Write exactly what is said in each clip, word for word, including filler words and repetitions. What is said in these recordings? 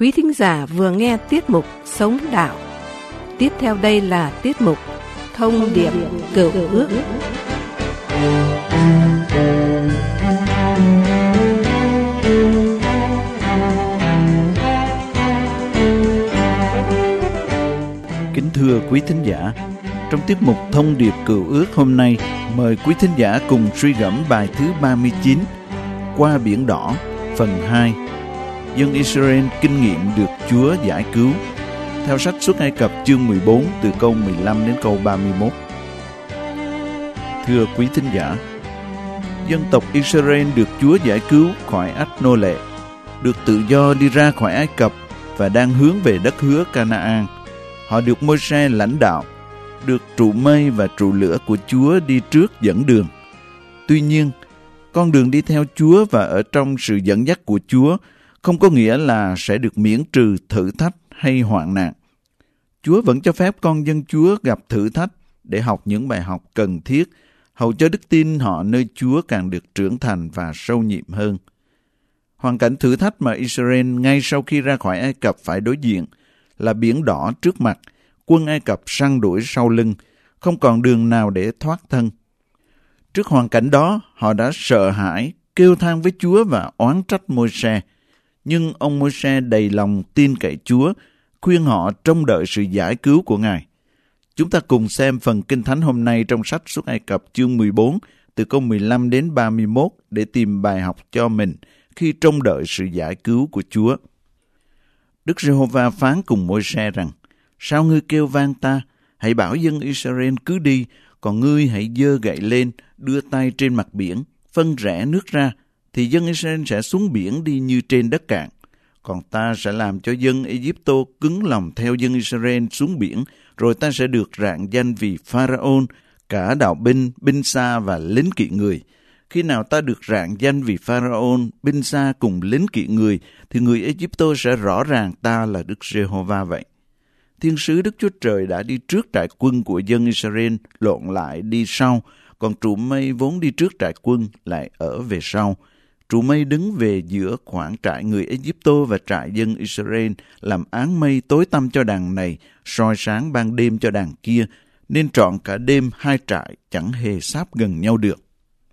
Quý thính giả vừa nghe tiết mục Sống Đạo. Tiếp theo đây là tiết mục Thông điệp Cựu Ước. Kính thưa quý thính giả, trong tiết mục Thông điệp Cựu Ước hôm nay, mời quý thính giả cùng suy gẫm bài thứ ba mươi chín, Qua Biển Đỏ, phần hai. Dân Israel kinh nghiệm được Chúa giải cứu. Theo sách Xuất Ai Cập chương mười bốn từ câu mười lăm đến câu ba mươi mốt. Thưa quý thính giả, dân tộc Israel được Chúa giải cứu khỏi ách nô lệ, được tự do đi ra khỏi Ai Cập và đang hướng về đất hứa Canaan. Họ được Môi-se lãnh đạo, được trụ mây và trụ lửa của Chúa đi trước dẫn đường. Tuy nhiên, con đường đi theo Chúa và ở trong sự dẫn dắt của Chúa không có nghĩa là sẽ được miễn trừ thử thách hay hoạn nạn. Chúa vẫn cho phép con dân Chúa gặp thử thách để học những bài học cần thiết, hầu cho đức tin họ nơi Chúa càng được trưởng thành và sâu nhiệm hơn. Hoàn cảnh thử thách mà Israel ngay sau khi ra khỏi Ai Cập phải đối diện là biển đỏ trước mặt, quân Ai Cập săn đuổi sau lưng, không còn đường nào để thoát thân. Trước hoàn cảnh đó, họ đã sợ hãi, kêu than với Chúa và oán trách Môi-se. Nhưng ông Môi-se đầy lòng tin cậy Chúa, khuyên họ trông đợi sự giải cứu của Ngài. Chúng ta cùng xem phần Kinh Thánh hôm nay trong sách Xuất Ai Cập chương mười bốn, từ câu mười lăm đến ba mươi mốt để tìm bài học cho mình khi trông đợi sự giải cứu của Chúa. Đức Giê-hô-va phán cùng Môi-se rằng: Sao ngươi kêu vang ta? Hãy bảo dân Israel cứ đi, còn ngươi hãy giơ gậy lên, đưa tay trên mặt biển, phân rẽ nước ra, thì dân Israel sẽ xuống biển đi như trên đất cạn. Còn ta sẽ làm cho dân Ai-cập-tô cứng lòng theo dân Israel xuống biển, rồi ta sẽ được rạng danh vì Pharaon, cả đạo binh, binh xa và lính kỵ người. Khi nào ta được rạng danh vì Pharaon, binh xa cùng lính kỵ người, thì người Ai-cập-tô sẽ rõ ràng ta là Đức Giê-hô-va vậy. Thiên sứ Đức Chúa Trời đã đi trước trại quân của dân Israel, lộn lại đi sau, còn trụ mây vốn đi trước trại quân lại ở về sau. Trụ mây đứng về giữa khoảng trại người Ai-cập-tô và trại dân Israel, làm áng mây tối tăm cho đàn này, soi sáng ban đêm cho đàn kia, nên trọn cả đêm hai trại chẳng hề sáp gần nhau được.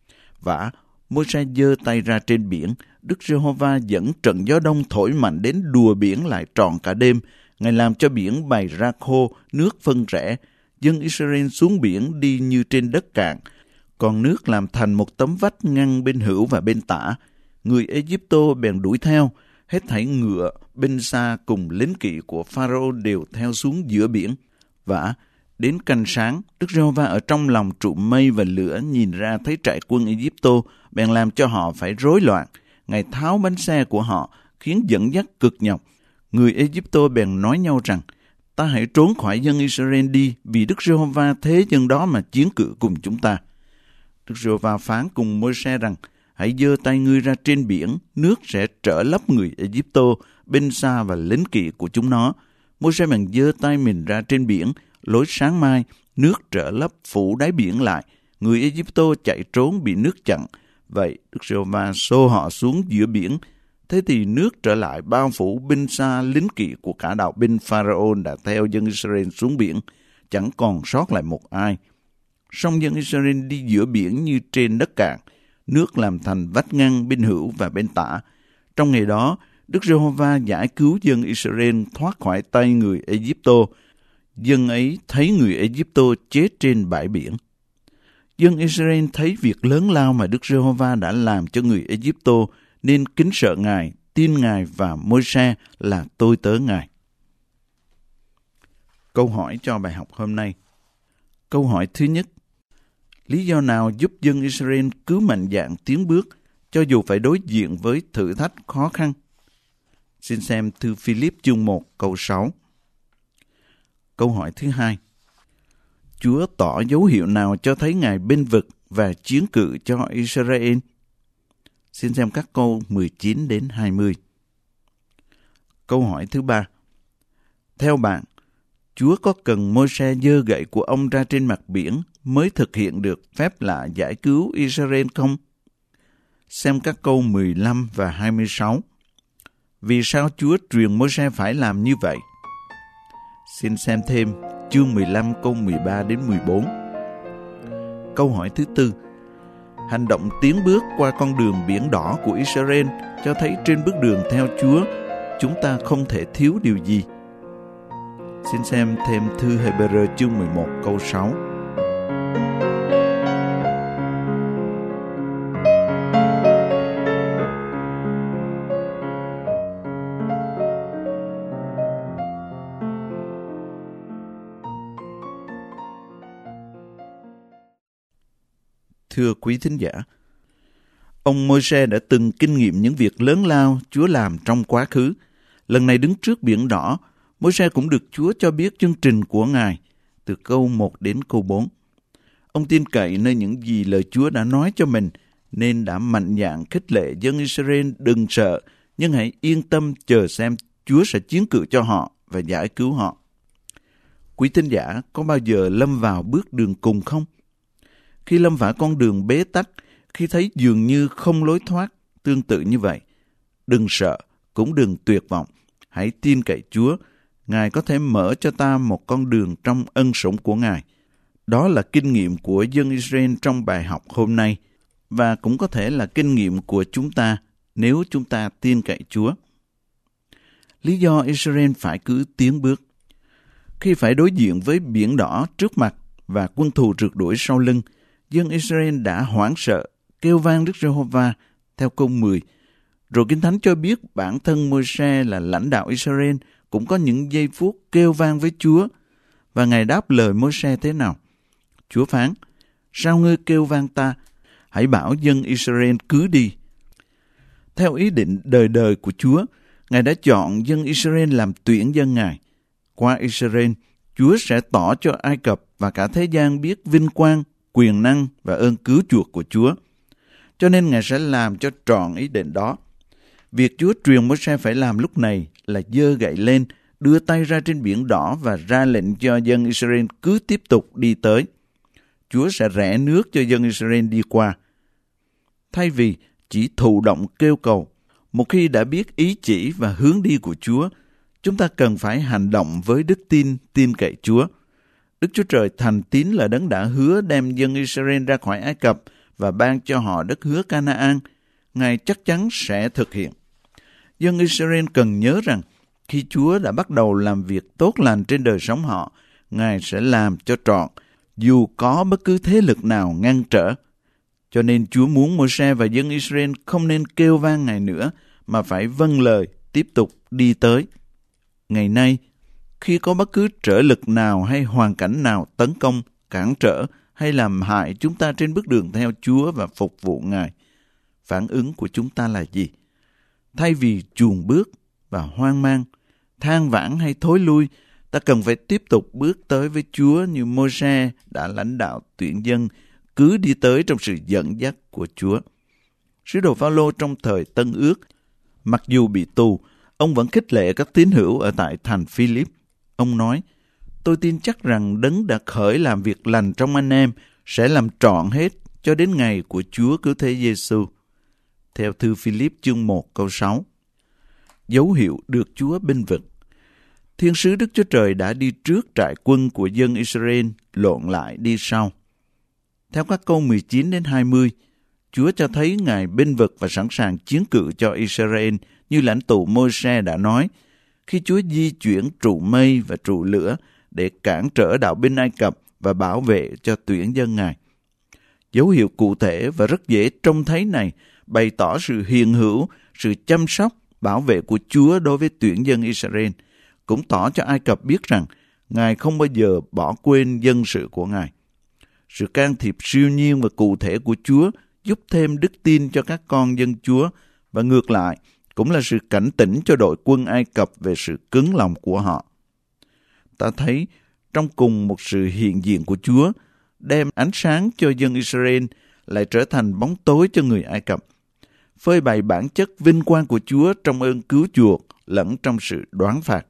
Vả, Môi-se giơ tay ra trên biển, Đức Giê-hô-va dẫn trận gió đông thổi mạnh đến đùa biển lại trọn cả đêm. Ngài làm cho biển bày ra khô, nước phân rẽ. Dân Israel xuống biển đi như trên đất cạn, còn nước làm thành một tấm vách ngăn bên hữu và bên tả. Người Ai-cập-tô bèn đuổi theo, hết thảy ngựa, binh xa cùng lính kỵ của Pharaoh đều theo xuống giữa biển. Vả, đến canh sáng, Đức Giê-hô-va ở trong lòng trụ mây và lửa nhìn ra thấy trại quân Ai-cập-tô, bèn làm cho họ phải rối loạn. Ngài tháo bánh xe của họ, khiến dẫn dắt cực nhọc. Người Ai-cập-tô bèn nói nhau rằng: Ta hãy trốn khỏi dân Israel đi, vì Đức Giê-hô-va thế dân đó mà chiến cự cùng chúng ta. Đức Giê-hô-va phán cùng Môi-se rằng: Hãy giơ tay ngươi ra trên biển, nước sẽ trở lấp người Ai-cập-tô, binh xa và lính kỵ của chúng nó. Môi-se bèn giơ tay mình ra trên biển, lối sáng mai, nước trở lấp phủ đáy biển lại. Người Ai-cập-tô chạy trốn bị nước chặn. Vậy Đức Giê-hô-va xô họ xuống giữa biển. Thế thì nước trở lại bao phủ binh xa lính kỵ của cả đạo binh Pharaon đã theo dân Israel xuống biển, chẳng còn sót lại một ai. Song dân Israel đi giữa biển như trên đất cạn, nước làm thành vách ngăn bên hữu và bên tả. Trong ngày đó, Đức Giê-hô-va giải cứu dân Israel thoát khỏi tay người Ai-cập-tô. Dân ấy thấy người Ai-cập-tô chết trên bãi biển. Dân Israel thấy việc lớn lao mà Đức Giê-hô-va đã làm cho người Ai-cập-tô, nên kính sợ Ngài, tin Ngài và Môi-se là tôi tớ Ngài. Câu hỏi cho bài học hôm nay. Câu hỏi thứ nhất: lý do nào giúp dân Israel cứ mạnh dạn tiến bước, cho dù phải đối diện với thử thách khó khăn? Xin xem thư Philip chương một câu sáu. Câu hỏi thứ hai: Chúa tỏ dấu hiệu nào cho thấy Ngài bênh vực và chiến cự cho Israel? Xin xem các câu mười chín đến hai mươi. Câu hỏi thứ ba: Theo bạn, Chúa có cần Môi-se giơ gậy của ông ra trên mặt biển mới thực hiện được phép lạ giải cứu Israel không? Xem các câu mười lăm và hai mươi sáu. Vì sao Chúa truyền Môi-se phải làm như vậy? Xin xem thêm chương mười lăm câu mười ba đến mười bốn. Câu hỏi thứ tư. Hành động tiến bước qua con đường biển đỏ của Israel cho thấy trên bước đường theo Chúa, chúng ta không thể thiếu điều gì. Xin xem thêm thư Hê-bê-rơ chương mười một câu sáu. Thưa quý thính giả, ông Môi-se đã từng kinh nghiệm những việc lớn lao Chúa làm trong quá khứ. Lần này đứng trước biển đỏ, Môi-se cũng được Chúa cho biết chương trình của Ngài từ câu một đến câu bốn. Ông tin cậy nơi những gì lời Chúa đã nói cho mình, nên đã mạnh dạn khích lệ dân Israel đừng sợ, nhưng hãy yên tâm chờ xem Chúa sẽ chiến cự cho họ và giải cứu họ. Quý thính giả có bao giờ lâm vào bước đường cùng không? Khi lâm vào con đường bế tắc, khi thấy dường như không lối thoát, tương tự như vậy, đừng sợ, cũng đừng tuyệt vọng. Hãy tin cậy Chúa. Ngài có thể mở cho ta một con đường trong ân sủng của Ngài. Đó là kinh nghiệm của dân Israel trong bài học hôm nay, và cũng có thể là kinh nghiệm của chúng ta nếu chúng ta tin cậy Chúa. Lý do Israel phải cứ tiến bước. Khi phải đối diện với biển đỏ trước mặt và quân thù rượt đuổi sau lưng, dân Israel đã hoảng sợ, kêu vang Đức Giê-hô-va theo câu mười. Rồi Kinh Thánh cho biết bản thân Môi-se là lãnh đạo Israel cũng có những giây phút kêu vang với Chúa. Và Ngài đáp lời Môi-se thế nào? Chúa phán, sao ngươi kêu vang ta? Hãy bảo dân Israel cứ đi. Theo ý định đời đời của Chúa, Ngài đã chọn dân Israel làm tuyển dân Ngài. Qua Israel, Chúa sẽ tỏ cho Ai Cập và cả thế gian biết vinh quang, quyền năng và ơn cứu chuộc của Chúa. Cho nên Ngài sẽ làm cho trọn ý định đó. Việc Chúa truyền Môi-se phải làm lúc này là giơ gậy lên, đưa tay ra trên biển đỏ và ra lệnh cho dân Israel cứ tiếp tục đi tới. Chúa sẽ rẽ nước cho dân Israel đi qua. Thay vì chỉ thụ động kêu cầu, một khi đã biết ý chỉ và hướng đi của Chúa, chúng ta cần phải hành động với đức tin, tin cậy Chúa. Đức Chúa Trời thành tín là đấng đã hứa đem dân Israel ra khỏi Ai Cập và ban cho họ đất hứa Ca-na-an. Ngài chắc chắn sẽ thực hiện. Dân Israel cần nhớ rằng khi Chúa đã bắt đầu làm việc tốt lành trên đời sống họ, Ngài sẽ làm cho trọn, dù có bất cứ thế lực nào ngăn trở. Cho nên Chúa muốn Môi-se và dân Israel không nên kêu vang Ngài nữa, mà phải vâng lời, tiếp tục đi tới. Ngày nay, khi có bất cứ trở lực nào hay hoàn cảnh nào tấn công, cản trở hay làm hại chúng ta trên bước đường theo Chúa và phục vụ Ngài, phản ứng của chúng ta là gì? Thay vì chùn bước và hoang mang, than vãn hay thối lui, ta cần phải tiếp tục bước tới với Chúa như Môi-se đã lãnh đạo tuyển dân, cứ đi tới trong sự dẫn dắt của Chúa. Sứ đồ Phao-lô trong thời Tân Ước, mặc dù bị tù, ông vẫn khích lệ các tín hữu ở tại thành Phi-líp. Ông nói, tôi tin chắc rằng đấng đã khởi làm việc lành trong anh em sẽ làm trọn hết cho đến ngày của Chúa Cứu Thế Giê-xu. Theo thư Phi-líp chương một câu sáu. Dấu hiệu được Chúa bênh vực. Thiên sứ Đức Chúa Trời đã đi trước trại quân của dân Israel, lộn lại đi sau. Theo các câu mười chín đến hai mươi, Chúa cho thấy Ngài bênh vực và sẵn sàng chiến cự cho Israel như lãnh tụ Môi-se đã nói, khi Chúa di chuyển trụ mây và trụ lửa để cản trở đạo binh Ai Cập và bảo vệ cho tuyển dân Ngài. Dấu hiệu cụ thể và rất dễ trông thấy này bày tỏ sự hiện hữu, sự chăm sóc, bảo vệ của Chúa đối với tuyển dân Israel, cũng tỏ cho Ai Cập biết rằng Ngài không bao giờ bỏ quên dân sự của Ngài. Sự can thiệp siêu nhiên và cụ thể của Chúa giúp thêm đức tin cho các con dân Chúa, và ngược lại, cũng là sự cảnh tỉnh cho đội quân Ai Cập về sự cứng lòng của họ. Ta thấy trong cùng một sự hiện diện của Chúa, đem ánh sáng cho dân Israel lại trở thành bóng tối cho người Ai Cập, phơi bày bản chất vinh quang của Chúa trong ơn cứu chuộc lẫn trong sự đoán phạt.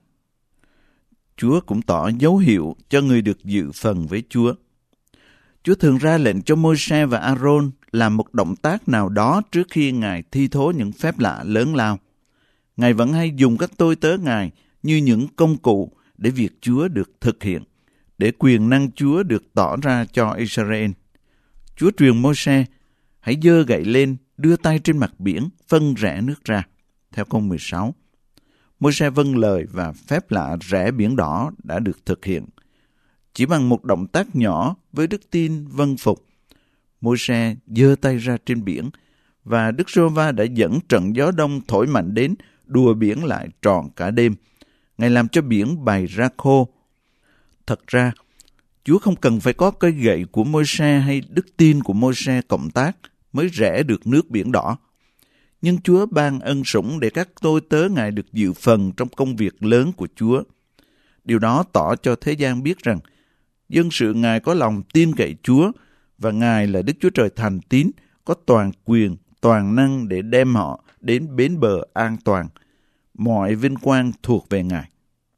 Chúa cũng tỏ dấu hiệu cho người được dự phần với Chúa. Chúa thường ra lệnh cho Môi-se và A-rôn làm một động tác nào đó trước khi Ngài thi thố những phép lạ lớn lao. Ngài vẫn hay dùng các tôi tớ Ngài như những công cụ để việc Chúa được thực hiện, để quyền năng Chúa được tỏ ra cho Israel. Chúa truyền Môi-se, hãy giơ gậy lên, đưa tay trên mặt biển, phân rẽ nước ra. Theo câu mười sáu, Môi-se vâng lời và phép lạ rẽ biển đỏ đã được thực hiện. Chỉ bằng một động tác nhỏ với đức tin vâng phục, Môi-se giơ tay ra trên biển, và Đức Giê-hô-va đã dẫn trận gió đông thổi mạnh đến, đùa biển lại tròn cả đêm. Ngài làm cho biển bày ra khô. Thật ra, Chúa không cần phải có cây gậy của Môi-se hay đức tin của Môi-se cộng tác mới rẽ được nước biển đỏ. Nhưng Chúa ban ân sủng để các tôi tớ Ngài được dự phần trong công việc lớn của Chúa. Điều đó tỏ cho thế gian biết rằng dân sự Ngài có lòng tin cậy Chúa, và Ngài là Đức Chúa Trời thành tín, có toàn quyền, toàn năng để đem họ đến bến bờ an toàn. Mọi vinh quang thuộc về Ngài.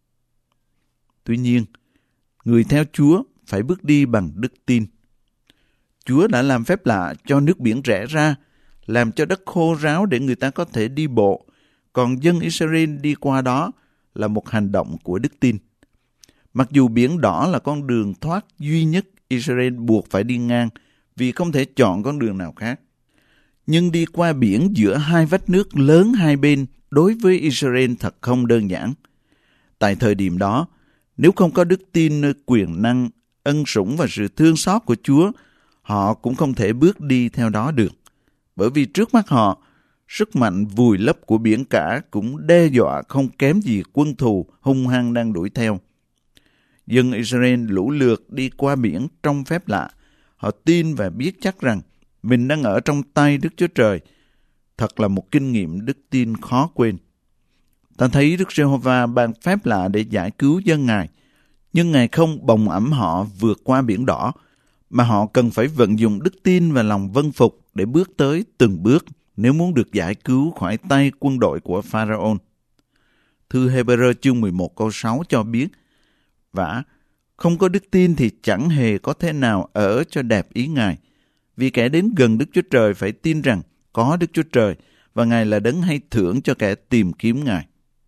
Tuy nhiên, người theo Chúa phải bước đi bằng đức tin. Chúa đã làm phép lạ cho nước biển rẽ ra, làm cho đất khô ráo để người ta có thể đi bộ, còn dân Israel đi qua đó là một hành động của đức tin. Mặc dù biển đỏ là con đường thoát duy nhất Israel buộc phải đi ngang, vì không thể chọn con đường nào khác. Nhưng đi qua biển giữa hai vách nước lớn hai bên đối với Israel thật không đơn giản. Tại thời điểm đó, nếu không có đức tin nơi quyền năng, ân sủng và sự thương xót của Chúa, họ cũng không thể bước đi theo đó được. Bởi vì trước mắt họ, sức mạnh vùi lấp của biển cả cũng đe dọa không kém gì quân thù hung hăng đang đuổi theo. Dân Israel lũ lượt đi qua biển trong phép lạ. Họ tin và biết chắc rằng mình đang ở trong tay Đức Chúa Trời. Thật là một kinh nghiệm đức tin khó quên. Ta thấy Đức Giê-hô-va ban phép lạ để giải cứu dân Ngài, nhưng Ngài không bồng ẵm họ vượt qua biển đỏ, mà họ cần phải vận dụng đức tin và lòng vâng phục để bước tới từng bước nếu muốn được giải cứu khỏi tay quân đội của Pharaon. Thư Hê-bơ-rơ chương mười một câu sáu cho biết, vả, không có đức tin thì chẳng hề có thể nào ở cho đẹp ý Ngài, vì kẻ đến gần Đức Chúa Trời phải tin rằng có Đức Chúa Trời, và Ngài là đấng hay thưởng cho kẻ tìm kiếm Ngài.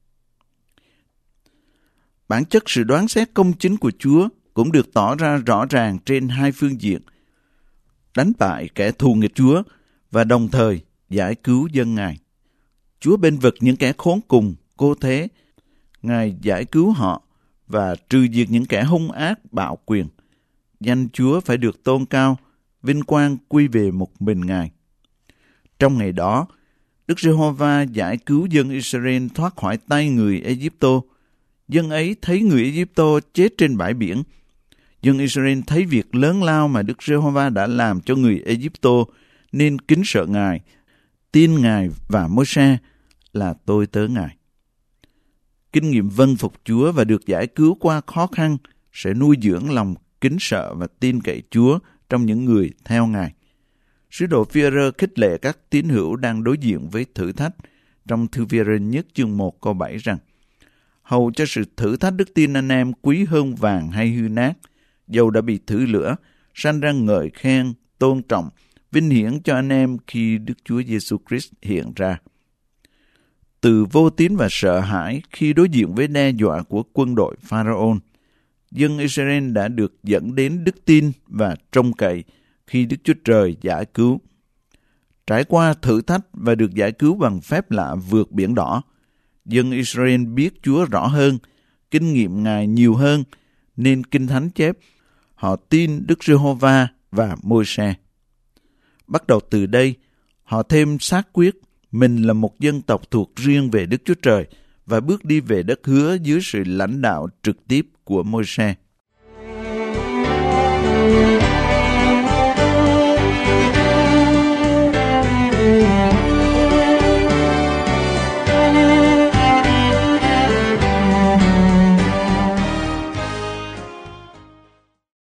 Bản chất sự đoán xét công chính của Chúa cũng được tỏ ra rõ ràng trên hai phương diện: đánh bại kẻ thù nghịch Chúa và đồng thời giải cứu dân Ngài. Chúa bênh vực những kẻ khốn cùng, cô thế. Ngài giải cứu họ và trừ diệt những kẻ hung ác, bạo quyền. Danh Chúa phải được tôn cao, vinh quang quy về một mình Ngài. Trong ngày đó, Đức Giê-hô-va giải cứu dân Israel thoát khỏi tay người Ê-díp-tô. Dân ấy thấy người Ê-díp-tô chết trên bãi biển. Dân Israel thấy việc lớn lao mà Đức Giê-hô-va đã làm cho người Ê-díp-tô nên kính sợ Ngài, tin Ngài và Môi-se là tôi tớ Ngài. Kinh nghiệm vâng phục Chúa và được giải cứu qua khó khăn sẽ nuôi dưỡng lòng kính sợ và tin cậy Chúa trong những người theo Ngài. Sứ đồ Phi-e-rơ khích lệ các tín hữu đang đối diện với thử thách trong thư Phi-e-rơ nhất chương một câu bảy rằng: hầu cho sự thử thách đức tin anh em quý hơn vàng hay hư nát, dầu đã bị thử lửa, sanh ra ngợi khen, tôn trọng, vinh hiển cho anh em khi Đức Chúa Giêsu Christ hiện ra. Từ vô tín và sợ hãi khi đối diện với đe dọa của quân đội Pharaon, dân Israel đã được dẫn đến đức tin và trông cậy khi Đức Chúa Trời giải cứu. Trải qua thử thách và được giải cứu bằng phép lạ vượt biển đỏ, dân Israel biết Chúa rõ hơn, kinh nghiệm Ngài nhiều hơn, nên Kinh Thánh chép họ tin Đức Giê-hô-va và Môi-se. Bắt đầu từ đây, họ thêm xác quyết mình là một dân tộc thuộc riêng về Đức Chúa Trời và bước đi về đất hứa dưới sự lãnh đạo trực tiếp của Môi-se.